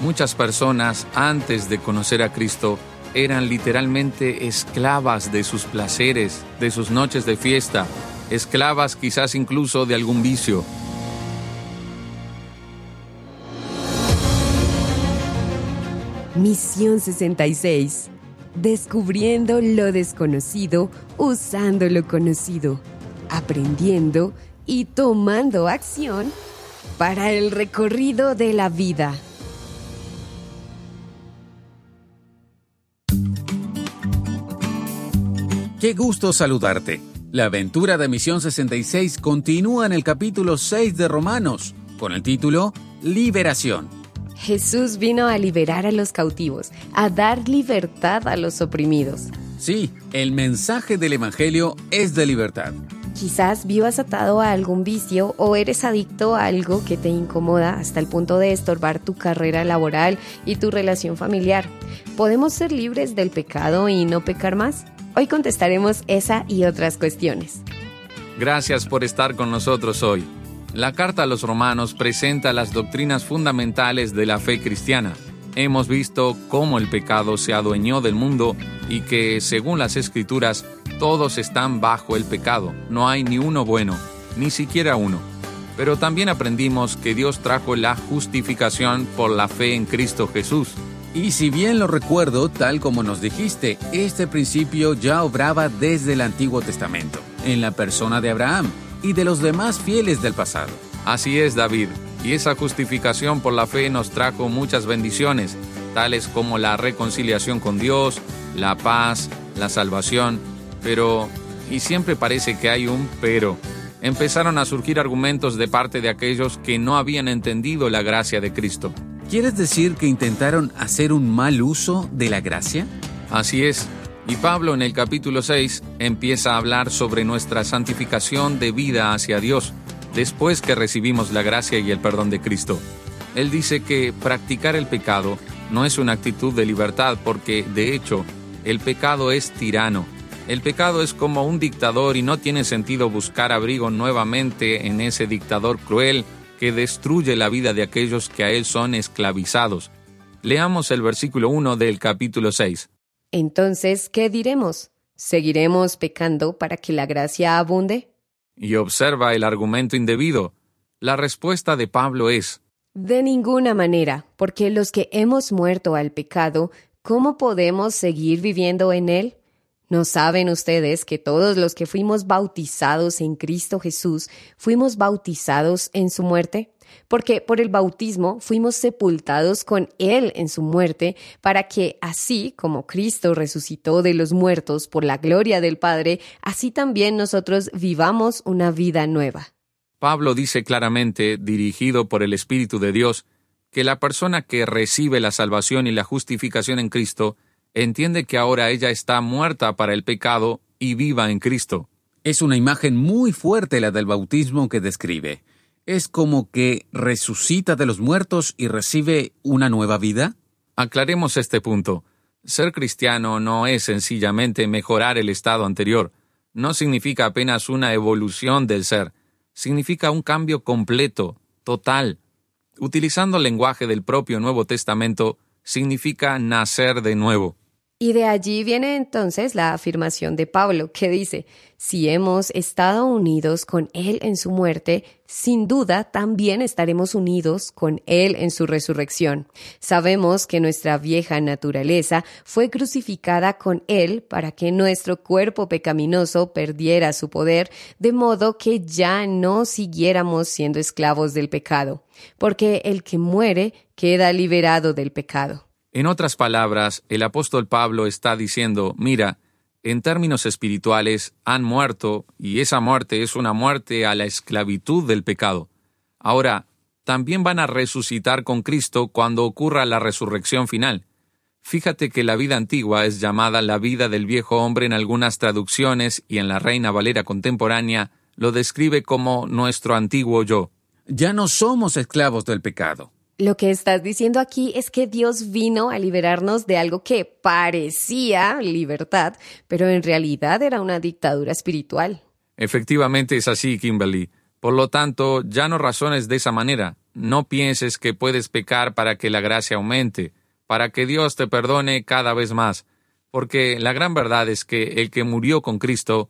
Muchas personas, antes de conocer a Cristo, eran literalmente esclavas de sus placeres, de sus noches de fiesta, esclavas quizás incluso de algún vicio. Misión 66. Descubriendo lo desconocido, usando lo conocido, aprendiendo y tomando acción para el recorrido de la vida. Qué gusto saludarte. La aventura de Misión 66 continúa en el capítulo 6 de Romanos, con el título Liberación. Jesús vino a liberar a los cautivos, a dar libertad a los oprimidos. Sí, el mensaje del Evangelio es de libertad. Quizás vivas atado a algún vicio o eres adicto a algo que te incomoda hasta el punto de estorbar tu carrera laboral y tu relación familiar. ¿Podemos ser libres del pecado y no pecar más? Hoy contestaremos esa y otras cuestiones. Gracias por estar con nosotros hoy. La carta a los Romanos presenta las doctrinas fundamentales de la fe cristiana. Hemos visto cómo el pecado se adueñó del mundo y que, según las Escrituras, todos están bajo el pecado. No hay ni uno bueno, ni siquiera uno. Pero también aprendimos que Dios trajo la justificación por la fe en Cristo Jesús. Y si bien lo recuerdo, tal como nos dijiste, este principio ya obraba desde el Antiguo Testamento, en la persona de Abraham y de los demás fieles del pasado. Así es, David, y esa justificación por la fe nos trajo muchas bendiciones, tales como la reconciliación con Dios, la paz, la salvación, y siempre parece que hay un pero. Empezaron a surgir argumentos de parte de aquellos que no habían entendido la gracia de Cristo. ¿Quieres decir que intentaron hacer un mal uso de la gracia? Así es. Y Pablo en el capítulo 6 empieza a hablar sobre nuestra santificación de vida hacia Dios, después que recibimos la gracia y el perdón de Cristo. Él dice que practicar el pecado no es una actitud de libertad porque, de hecho, el pecado es tirano. El pecado es como un dictador y no tiene sentido buscar abrigo nuevamente en ese dictador cruel que destruye la vida de aquellos que a él son esclavizados. Leamos el versículo 1 del capítulo 6. Entonces, ¿qué diremos? ¿Seguiremos pecando para que la gracia abunde? Y observa el argumento indebido. La respuesta de Pablo es: de ninguna manera, porque los que hemos muerto al pecado, ¿cómo podemos seguir viviendo en él? ¿No saben ustedes que todos los que fuimos bautizados en Cristo Jesús, fuimos bautizados en su muerte? Porque por el bautismo fuimos sepultados con Él en su muerte, para que así como Cristo resucitó de los muertos por la gloria del Padre, así también nosotros vivamos una vida nueva. Pablo dice claramente, dirigido por el Espíritu de Dios, que la persona que recibe la salvación y la justificación en Cristo entiende que ahora ella está muerta para el pecado y viva en Cristo. Es una imagen muy fuerte la del bautismo que describe. ¿Es como que resucita de los muertos y recibe una nueva vida? Aclaremos este punto. Ser cristiano no es sencillamente mejorar el estado anterior. No significa apenas una evolución del ser. Significa un cambio completo, total. Utilizando el lenguaje del propio Nuevo Testamento, significa nacer de nuevo. Y de allí viene entonces la afirmación de Pablo, que dice: si hemos estado unidos con Él en su muerte, sin duda también estaremos unidos con Él en su resurrección. Sabemos que nuestra vieja naturaleza fue crucificada con Él para que nuestro cuerpo pecaminoso perdiera su poder, de modo que ya no siguiéramos siendo esclavos del pecado, porque el que muere queda liberado del pecado. En otras palabras, el apóstol Pablo está diciendo: mira, en términos espirituales han muerto, y esa muerte es una muerte a la esclavitud del pecado. Ahora, también van a resucitar con Cristo cuando ocurra la resurrección final. Fíjate que la vida antigua es llamada la vida del viejo hombre en algunas traducciones, y en la Reina Valera contemporánea lo describe como nuestro antiguo yo. Ya no somos esclavos del pecado. Lo que estás diciendo aquí es que Dios vino a liberarnos de algo que parecía libertad, pero en realidad era una dictadura espiritual. Efectivamente es así, Kimberly. Por lo tanto, ya no razones de esa manera. no pienses que puedes pecar para que la gracia aumente, para que Dios te perdone cada vez más, porque la gran verdad es que el que murió con Cristo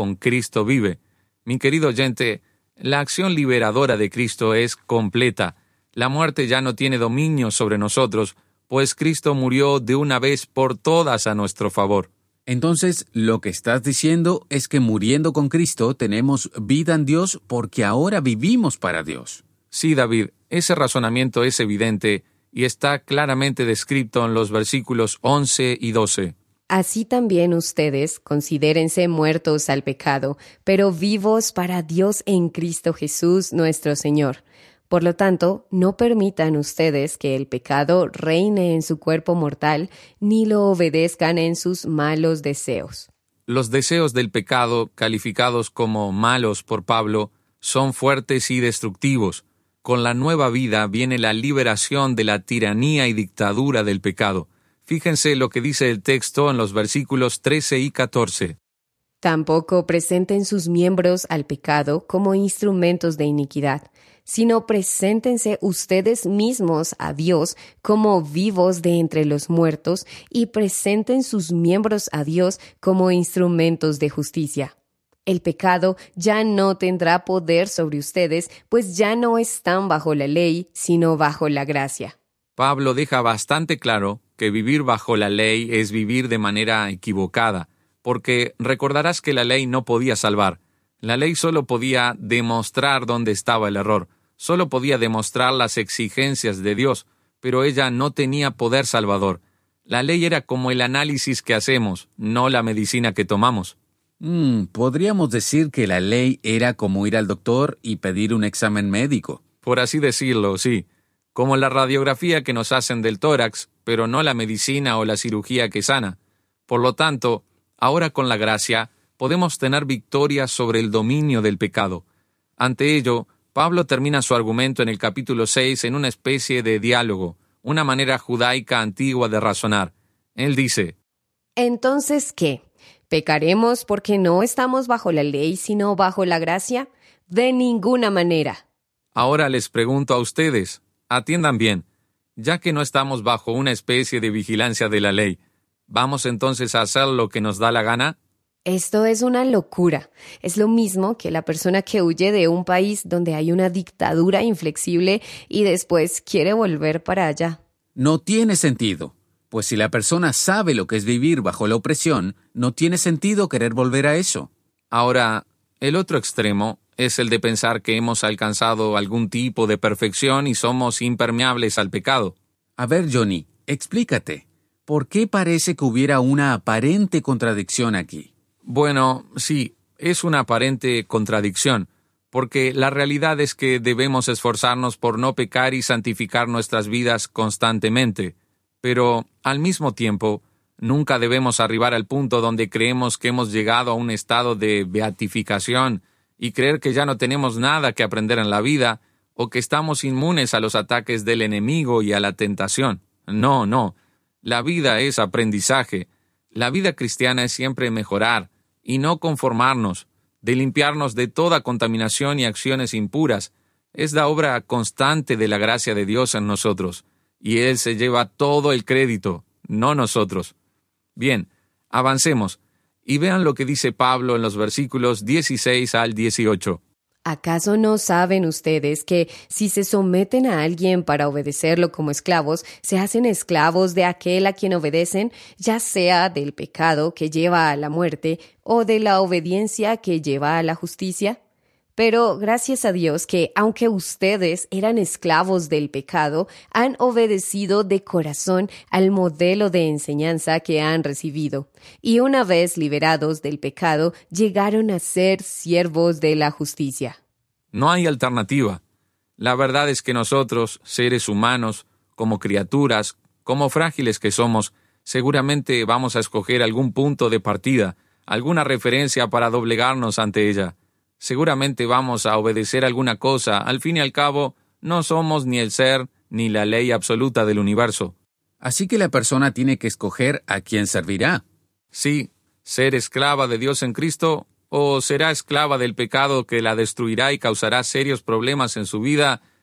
vive. Mi querido oyente, la acción liberadora de Cristo es completa. La muerte ya no tiene dominio sobre nosotros, pues Cristo murió de una vez por todas a nuestro favor. Entonces, lo que estás diciendo es que muriendo con Cristo tenemos vida en Dios porque ahora vivimos para Dios. Sí, David, ese razonamiento es evidente y está claramente descrito en los versículos 11 y 12. Así también ustedes considérense muertos al pecado, pero vivos para Dios en Cristo Jesús nuestro Señor. Por lo tanto, no permitan ustedes que el pecado reine en su cuerpo mortal, ni lo obedezcan en sus malos deseos. Los deseos del pecado, calificados como malos por Pablo, son fuertes y destructivos. Con la nueva vida viene la liberación de la tiranía y dictadura del pecado. Fíjense lo que dice el texto en los versículos 13 y 14. Tampoco presenten sus miembros al pecado como instrumentos de iniquidad, sino preséntense ustedes mismos a Dios como vivos de entre los muertos y presenten sus miembros a Dios como instrumentos de justicia. El pecado ya no tendrá poder sobre ustedes, pues ya no están bajo la ley, sino bajo la gracia. Pablo deja bastante claro que vivir bajo la ley es vivir de manera equivocada, porque recordarás que la ley no podía salvar. La ley solo podía demostrar dónde estaba el error, solo podía demostrar las exigencias de Dios, pero ella no tenía poder salvador. La ley era como el análisis que hacemos, no la medicina que tomamos. Podríamos decir que la ley era como ir al doctor y pedir un examen médico. Por así decirlo, sí. Como la radiografía que nos hacen del tórax, pero no la medicina o la cirugía que sana. Por lo tanto, ahora con la gracia, podemos tener victoria sobre el dominio del pecado. Ante ello, Pablo termina su argumento en el capítulo 6 en una especie de diálogo, una manera judaica antigua de razonar. Él dice: ¿Entonces qué? ¿Pecaremos porque no estamos bajo la ley, sino bajo la gracia? De ninguna manera. Ahora les pregunto a ustedes, atiendan bien, ya que no estamos bajo una especie de vigilancia de la ley, ¿vamos entonces a hacer lo que nos da la gana? Esto es una locura. Es lo mismo que la persona que huye de un país donde hay una dictadura inflexible y después quiere volver para allá. No tiene sentido, pues si la persona sabe lo que es vivir bajo la opresión, no tiene sentido querer volver a eso. Ahora, el otro extremo es el de pensar que hemos alcanzado algún tipo de perfección y somos impermeables al pecado. A ver, Johnny, explícate. ¿Por qué parece que hubiera una aparente contradicción aquí? Bueno, sí, es una aparente contradicción, porque la realidad es que debemos esforzarnos por no pecar y santificar nuestras vidas constantemente, pero, al mismo tiempo, nunca debemos arribar al punto donde creemos que hemos llegado a un estado de beatificación y creer que ya no tenemos nada que aprender en la vida o que estamos inmunes a los ataques del enemigo y a la tentación. No. La vida es aprendizaje. La vida cristiana es siempre mejorar y no conformarnos, de limpiarnos de toda contaminación y acciones impuras. Es la obra constante de la gracia de Dios en nosotros, y Él se lleva todo el crédito, no nosotros. Bien, avancemos, y vean lo que dice Pablo en los versículos 16 al 18. ¿Acaso no saben ustedes que si se someten a alguien para obedecerlo como esclavos, se hacen esclavos de aquel a quien obedecen, ya sea del pecado que lleva a la muerte o de la obediencia que lleva a la justicia? Pero gracias a Dios que, aunque ustedes eran esclavos del pecado, han obedecido de corazón al modelo de enseñanza que han recibido, y una vez liberados del pecado, llegaron a ser siervos de la justicia. No hay alternativa. La verdad es que nosotros, seres humanos, como criaturas, como frágiles que somos, seguramente vamos a escoger algún punto de partida, alguna referencia para doblegarnos ante ella. Seguramente vamos a obedecer alguna cosa. Al fin y al cabo, no somos ni el ser ni la ley absoluta del universo. Así que la persona tiene que escoger a quién servirá. Sí, ser esclava de Dios en Cristo, o será esclava del pecado que la destruirá y causará serios problemas en su vida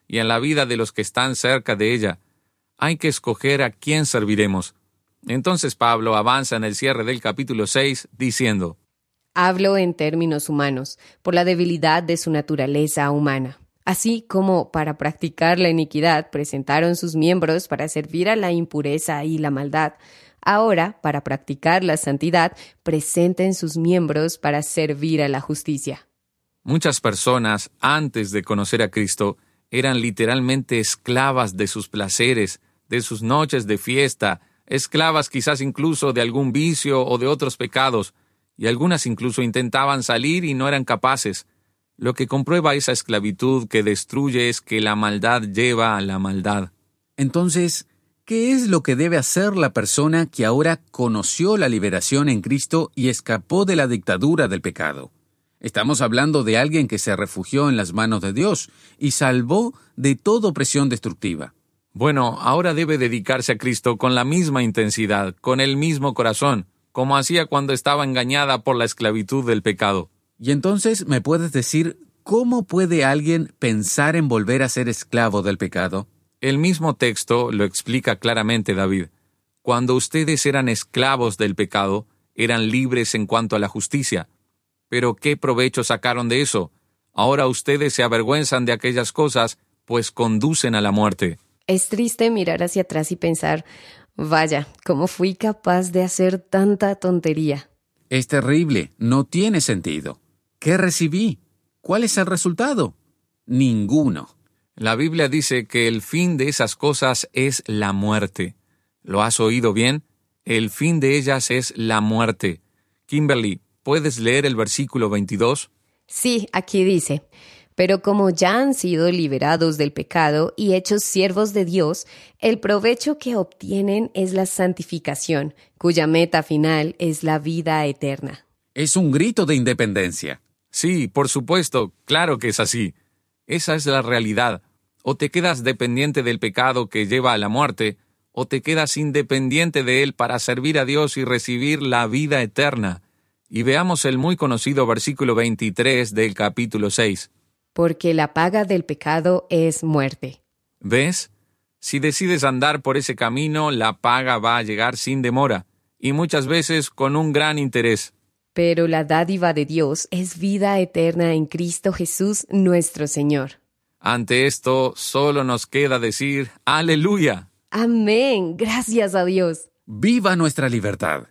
y en la vida de los que están cerca de ella. Hay que escoger a quién serviremos. Entonces Pablo avanza en el cierre del capítulo 6 diciendo: Hablo en términos humanos, por la debilidad de su naturaleza humana. Así como para practicar la iniquidad presentaron sus miembros para servir a la impureza y la maldad, ahora, para practicar la santidad, presenten sus miembros para servir a la justicia. Muchas personas, antes de conocer a Cristo, eran literalmente esclavas de sus placeres, de sus noches de fiesta, esclavas quizás incluso de algún vicio o de otros pecados, y algunas incluso intentaban salir y no eran capaces. Lo que comprueba esa esclavitud que destruye es que la maldad lleva a la maldad. Entonces, ¿qué es lo que debe hacer la persona que ahora conoció la liberación en Cristo y escapó de la dictadura del pecado? Estamos hablando de alguien que se refugió en las manos de Dios y salvó de toda opresión destructiva. Bueno, ahora debe dedicarse a Cristo con la misma intensidad, con el mismo corazón, como hacía cuando estaba engañada por la esclavitud del pecado. Y entonces, ¿me puedes decir cómo puede alguien pensar en volver a ser esclavo del pecado? El mismo texto lo explica claramente David. Cuando ustedes eran esclavos del pecado, eran libres en cuanto a la justicia. Pero ¿qué provecho sacaron de eso? Ahora ustedes se avergüenzan de aquellas cosas, pues conducen a la muerte. Es triste mirar hacia atrás y pensar, vaya, ¿cómo fui capaz de hacer tanta tontería? Es terrible, no tiene sentido. ¿Qué recibí? ¿Cuál es el resultado? Ninguno. La Biblia dice que el fin de esas cosas es la muerte. ¿Lo has oído bien? El fin de ellas es la muerte. Kimberly, ¿puedes leer el versículo 22? Sí, aquí dice: pero como ya han sido liberados del pecado y hechos siervos de Dios, el provecho que obtienen es la santificación, cuya meta final es la vida eterna. Es un grito de independencia. Sí, por supuesto, claro que es así. Esa es la realidad. O te quedas dependiente del pecado que lleva a la muerte, o te quedas independiente de él para servir a Dios y recibir la vida eterna. Y veamos el muy conocido versículo 23 del capítulo 6. Porque la paga del pecado es muerte. ¿Ves? Si decides andar por ese camino, la paga va a llegar sin demora, y muchas veces con un gran interés. Pero la dádiva de Dios es vida eterna en Cristo Jesús nuestro Señor. Ante esto, solo nos queda decir ¡Aleluya! Amén. Gracias a Dios. ¡Viva nuestra libertad!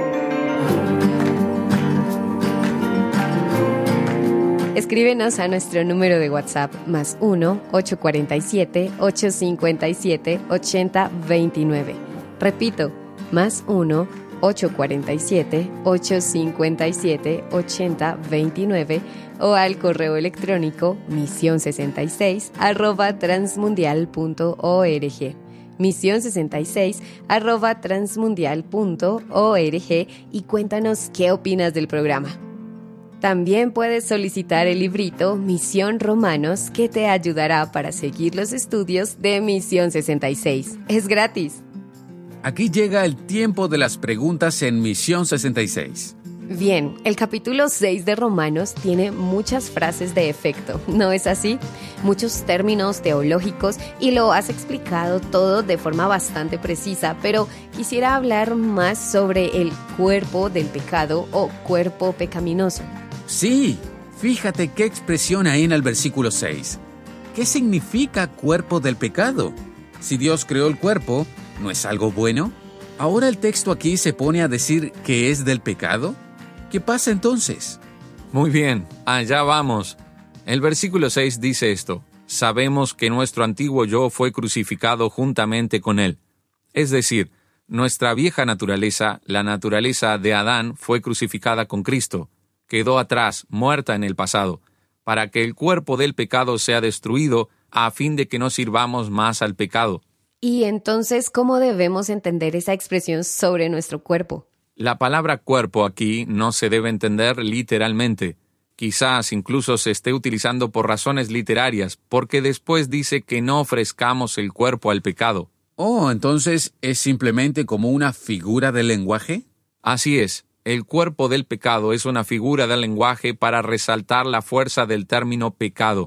Escríbenos a nuestro número de WhatsApp +1 847 857 8029. Repito, +1 847 857 8029 o al correo electrónico mision66@transmundial.org. mision66@transmundial.org y cuéntanos qué opinas del programa. También puedes solicitar el librito Misión Romanos, que te ayudará para seguir los estudios de Misión 66. Es gratis. Aquí llega el tiempo de las preguntas en Misión 66. Bien, el capítulo 6 de Romanos tiene muchas frases de efecto, ¿no es así? Muchos términos teológicos y lo has explicado todo de forma bastante precisa, pero quisiera hablar más sobre el cuerpo del pecado o cuerpo pecaminoso. Sí, fíjate qué expresión hay en el versículo 6. ¿Qué significa cuerpo del pecado? Si Dios creó el cuerpo, ¿no es algo bueno? ¿Ahora el texto aquí se pone a decir que es del pecado? ¿Qué pasa entonces? Muy bien, allá vamos. El versículo 6 dice esto: sabemos que nuestro antiguo yo fue crucificado juntamente con él. Es decir, nuestra vieja naturaleza, la naturaleza de Adán, fue crucificada con Cristo. Quedó atrás, muerta en el pasado, para que el cuerpo del pecado sea destruido, a fin de que no sirvamos más al pecado. Y entonces, ¿cómo debemos entender esa expresión sobre nuestro cuerpo? La palabra cuerpo aquí no se debe entender literalmente. Quizás incluso se esté utilizando por razones literarias, porque después dice que no ofrezcamos el cuerpo al pecado. Oh, entonces, ¿es simplemente como una figura del lenguaje? Así es. El cuerpo del pecado es una figura del lenguaje para resaltar la fuerza del término pecado.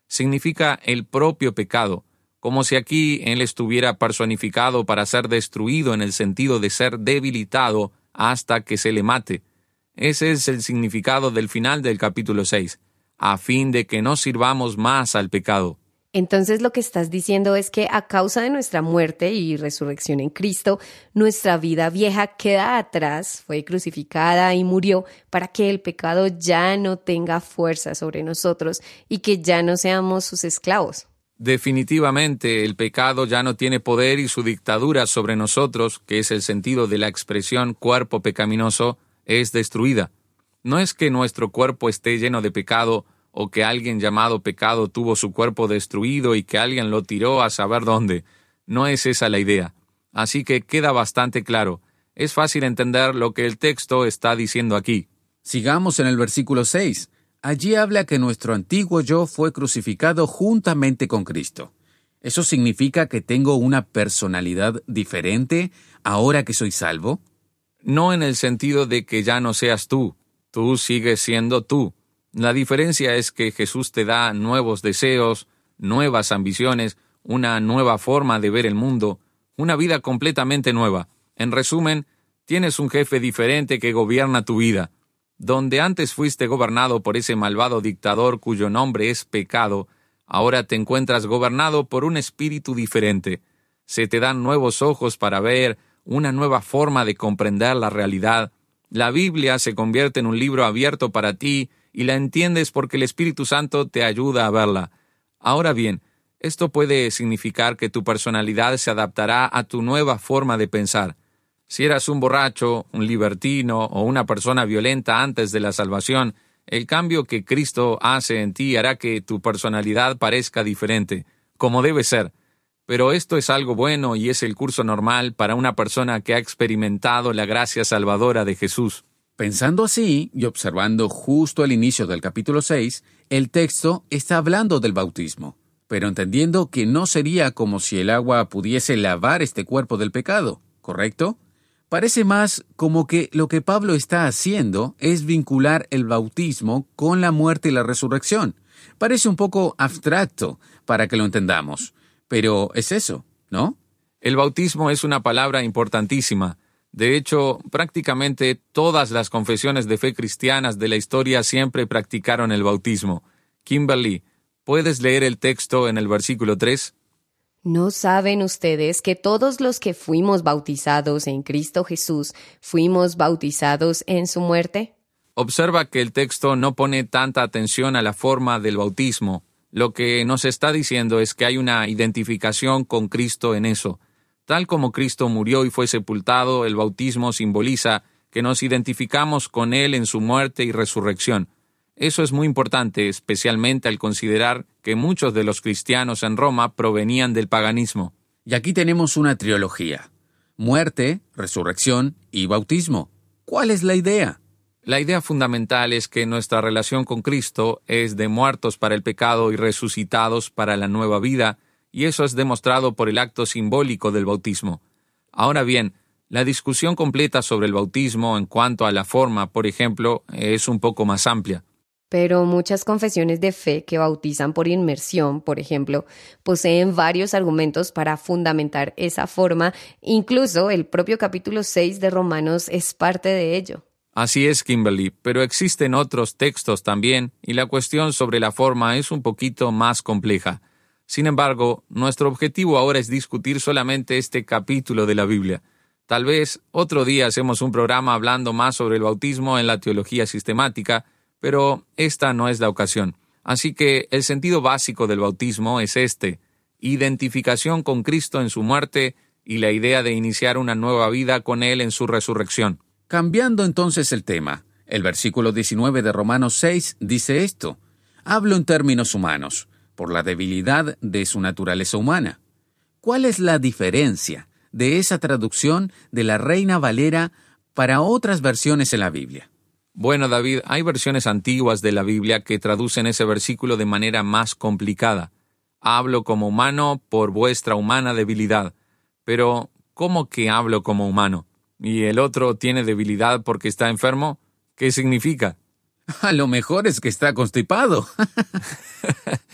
significa el propio pecado, como si aquí él estuviera personificado para ser destruido en el sentido de ser debilitado hasta que se le mate. Ese es el significado del final del capítulo 6, a fin de que no sirvamos más al pecado. Entonces lo que estás diciendo es que a causa de nuestra muerte y resurrección en Cristo, nuestra vida vieja queda atrás, fue crucificada y murió para que el pecado ya no tenga fuerza sobre nosotros y que ya no seamos sus esclavos. Definitivamente el pecado ya no tiene poder y su dictadura sobre nosotros, que es el sentido de la expresión cuerpo pecaminoso, es destruida. No es que nuestro cuerpo esté lleno de pecado o que alguien llamado pecado tuvo su cuerpo destruido y que alguien lo tiró a saber dónde. No es esa la idea. Así que queda bastante claro. Es fácil entender lo que el texto está diciendo aquí. Sigamos en el versículo 6. Allí habla que nuestro antiguo yo fue crucificado juntamente con Cristo. ¿Eso significa que tengo una personalidad diferente ahora que soy salvo? No en el sentido de que ya no seas tú. Tú sigues siendo tú. La diferencia es que Jesús te da nuevos deseos, nuevas ambiciones, una nueva forma de ver el mundo, una vida completamente nueva. En resumen, tienes un jefe diferente que gobierna tu vida. Donde antes fuiste gobernado por ese malvado dictador cuyo nombre es pecado, ahora te encuentras gobernado por un espíritu diferente. Se te dan nuevos ojos para ver, una nueva forma de comprender la realidad. La Biblia se convierte en un libro abierto para ti y la entiendes porque el Espíritu Santo te ayuda a verla. Ahora bien, esto puede significar que tu personalidad se adaptará a tu nueva forma de pensar. Si eras un borracho, un libertino o una persona violenta antes de la salvación, el cambio que Cristo hace en ti hará que tu personalidad parezca diferente, como debe ser. Pero esto es algo bueno y es el curso normal para una persona que ha experimentado la gracia salvadora de Jesús. Pensando así y observando justo al inicio del capítulo 6, el texto está hablando del bautismo, pero entendiendo que no sería como si el agua pudiese lavar este cuerpo del pecado, ¿correcto? Parece más como que lo que Pablo está haciendo es vincular el bautismo con la muerte y la resurrección. Parece un poco abstracto para que lo entendamos, pero es eso, ¿no? El bautismo es una palabra importantísima. De hecho, prácticamente todas las confesiones de fe cristianas de la historia siempre practicaron el bautismo. Kimberly, ¿puedes leer el texto en el versículo 3? ¿No saben ustedes que todos los que fuimos bautizados en Cristo Jesús fuimos bautizados en su muerte? Observa que el texto no pone tanta atención a la forma del bautismo. Lo que nos está diciendo es que hay una identificación con Cristo en eso. Tal como Cristo murió y fue sepultado, el bautismo simboliza que nos identificamos con Él en su muerte y resurrección. Eso es muy importante, especialmente al considerar que muchos de los cristianos en Roma provenían del paganismo. Y aquí tenemos una trilogía: muerte, resurrección y bautismo. ¿Cuál es la idea? La idea fundamental es que nuestra relación con Cristo es de muertos para el pecado y resucitados para la nueva vida, y eso es demostrado por el acto simbólico del bautismo. Ahora bien, la discusión completa sobre el bautismo en cuanto a la forma, por ejemplo, es un poco más amplia. Pero muchas confesiones de fe que bautizan por inmersión, por ejemplo, poseen varios argumentos para fundamentar esa forma. Incluso el propio capítulo 6 de Romanos es parte de ello. Así es, Kimberly, pero existen otros textos también, y la cuestión sobre la forma es un poquito más compleja. Sin embargo, nuestro objetivo ahora es discutir solamente este capítulo de la Biblia. Tal vez otro día hacemos un programa hablando más sobre el bautismo en la teología sistemática, pero esta no es la ocasión. Así que el sentido básico del bautismo es este: identificación con Cristo en su muerte y la idea de iniciar una nueva vida con Él en su resurrección. Cambiando entonces el tema, el versículo 19 de Romanos 6 dice esto: hablo en términos humanos, por la debilidad de su naturaleza humana. ¿Cuál es la diferencia de esa traducción de la Reina Valera para otras versiones en la Biblia? Bueno, David, hay versiones antiguas de la Biblia que traducen ese versículo de manera más complicada. Hablo como humano por vuestra humana debilidad. Pero, ¿cómo que hablo como humano? ¿Y el otro tiene debilidad porque está enfermo? ¿Qué significa? A lo mejor es que está constipado.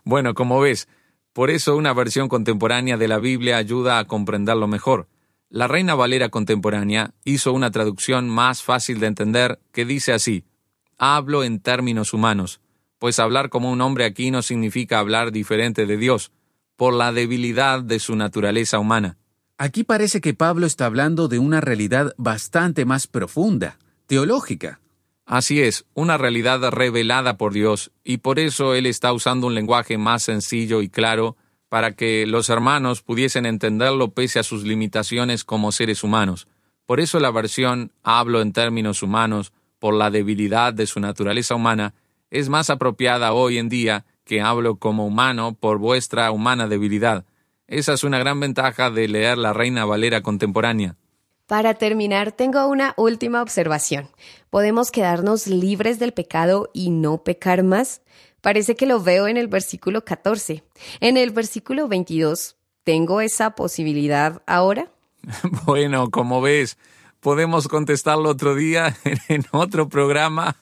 Bueno, como ves, por eso una versión contemporánea de la Biblia ayuda a comprenderlo mejor. La Reina Valera contemporánea hizo una traducción más fácil de entender que dice así: hablo en términos humanos, pues hablar como un hombre aquí no significa hablar diferente de Dios, por la debilidad de su naturaleza humana. Aquí parece que Pablo está hablando de una realidad bastante más profunda, teológica. Así es, una realidad revelada por Dios, y por eso él está usando un lenguaje más sencillo y claro para que los hermanos pudiesen entenderlo pese a sus limitaciones como seres humanos. Por eso la versión hablo en términos humanos, por la debilidad de su naturaleza humana, es más apropiada hoy en día que hablo como humano por vuestra humana debilidad. Esa es una gran ventaja de leer la Reina Valera contemporánea. Para terminar, tengo una última observación. ¿Podemos quedarnos libres del pecado y no pecar más? Parece que lo veo en el versículo 14. En el versículo 22, ¿tengo esa posibilidad ahora? Bueno, como ves, podemos contestarlo otro día en otro programa.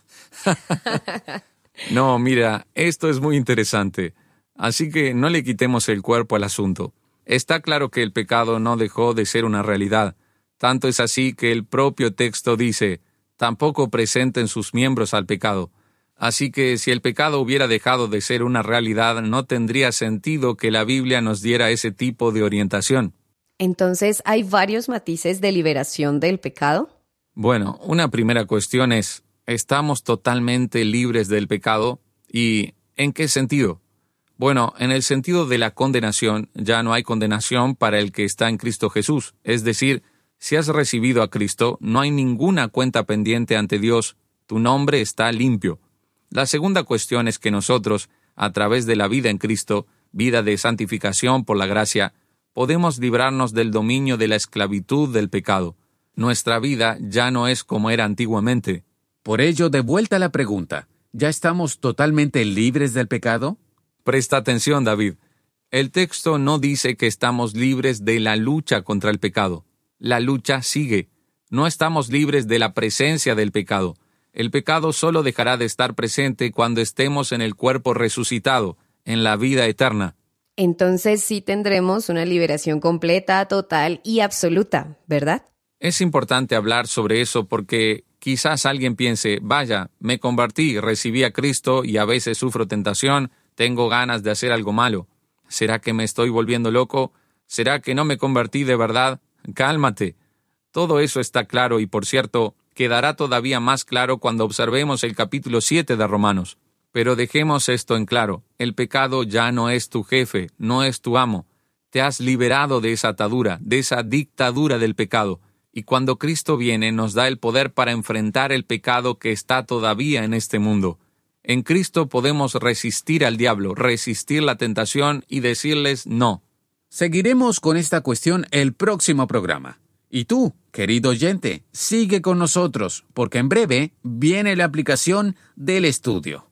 No, mira, esto es muy interesante. Así que no le quitemos el cuerpo al asunto. Está claro que el pecado no dejó de ser una realidad. Tanto es así que el propio texto dice: tampoco presenten sus miembros al pecado. Así que si el pecado hubiera dejado de ser una realidad, no tendría sentido que la Biblia nos diera ese tipo de orientación. Entonces, ¿hay varios matices de liberación del pecado? Bueno, una primera cuestión es: ¿estamos totalmente libres del pecado? ¿Y en qué sentido? Bueno, en el sentido de la condenación, ya no hay condenación para el que está en Cristo Jesús. Es decir, si has recibido a Cristo, no hay ninguna cuenta pendiente ante Dios. Tu nombre está limpio. La segunda cuestión es que nosotros, a través de la vida en Cristo, vida de santificación por la gracia, podemos librarnos del dominio de la esclavitud del pecado. Nuestra vida ya no es como era antiguamente. Por ello, de vuelta a la pregunta, ¿ya estamos totalmente libres del pecado? Presta atención, David. El texto no dice que estamos libres de la lucha contra el pecado. La lucha sigue. No estamos libres de la presencia del pecado. El pecado solo dejará de estar presente cuando estemos en el cuerpo resucitado, en la vida eterna. Entonces sí tendremos una liberación completa, total y absoluta, ¿verdad? Es importante hablar sobre eso porque quizás alguien piense: vaya, me convertí, recibí a Cristo y a veces sufro tentación, tengo ganas de hacer algo malo. ¿Será que me estoy volviendo loco? ¿Será que no me convertí de verdad? Cálmate. Todo eso está claro y, por cierto, quedará todavía más claro cuando observemos el capítulo 7 de Romanos. Pero dejemos esto en claro: el pecado ya no es tu jefe, no es tu amo. Te has liberado de esa atadura, de esa dictadura del pecado. Y cuando Cristo viene, nos da el poder para enfrentar el pecado que está todavía en este mundo. En Cristo podemos resistir al diablo, resistir la tentación y decirles no. Seguiremos con esta cuestión el próximo programa. Y tú, querido oyente, sigue con nosotros, porque en breve viene la aplicación del estudio.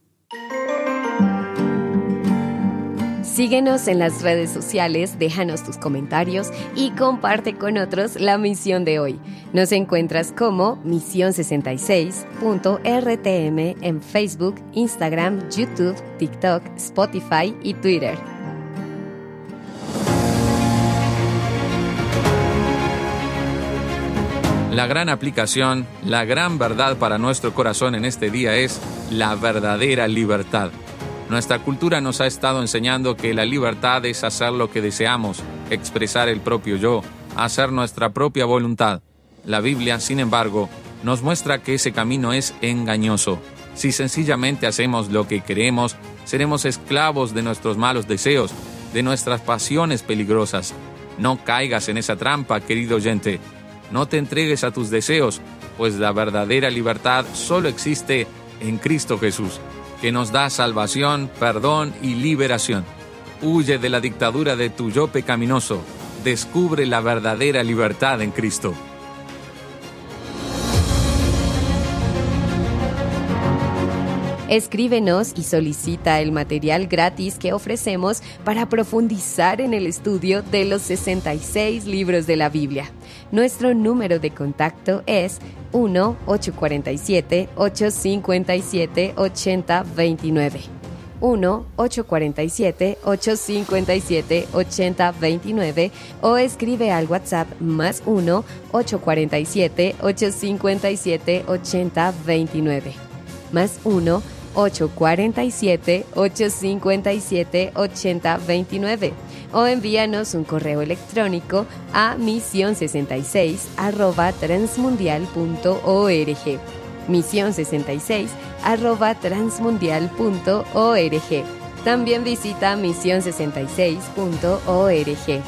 Síguenos en las redes sociales, déjanos tus comentarios y comparte con otros la misión de hoy. Nos encuentras como Misión66.rtm en Facebook, Instagram, YouTube, TikTok, Spotify y Twitter. La gran aplicación, la gran verdad para nuestro corazón en este día es la verdadera libertad. Nuestra cultura nos ha estado enseñando que la libertad es hacer lo que deseamos, expresar el propio yo, hacer nuestra propia voluntad. La Biblia, sin embargo, nos muestra que ese camino es engañoso. Si sencillamente hacemos lo que queremos, seremos esclavos de nuestros malos deseos, de nuestras pasiones peligrosas. No caigas en esa trampa, querido oyente. No te entregues a tus deseos, pues la verdadera libertad solo existe en Cristo Jesús, que nos da salvación, perdón y liberación. Huye de la dictadura de tu yo pecaminoso. Descubre la verdadera libertad en Cristo. Escríbenos y solicita el material gratis que ofrecemos para profundizar en el estudio de los 66 libros de la Biblia. Nuestro número de contacto es 1-847-857-8029. 1-847-857-8029 o escribe al WhatsApp más 1-847-857-8029. Más 1-847-857-8029 o envíanos un correo electrónico a misión66@transmundial.org. misión66@transmundial.org. También visita misión66.org.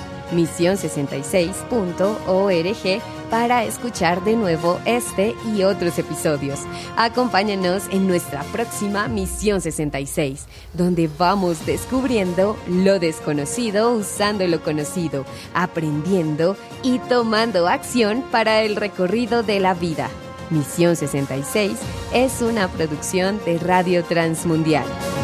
misión66.org para escuchar de nuevo este y otros episodios. Acompáñanos en nuestra próxima Misión 66, donde vamos descubriendo lo desconocido usando lo conocido, aprendiendo y tomando acción para el recorrido de la vida. Misión 66 es una producción de Radio Transmundial.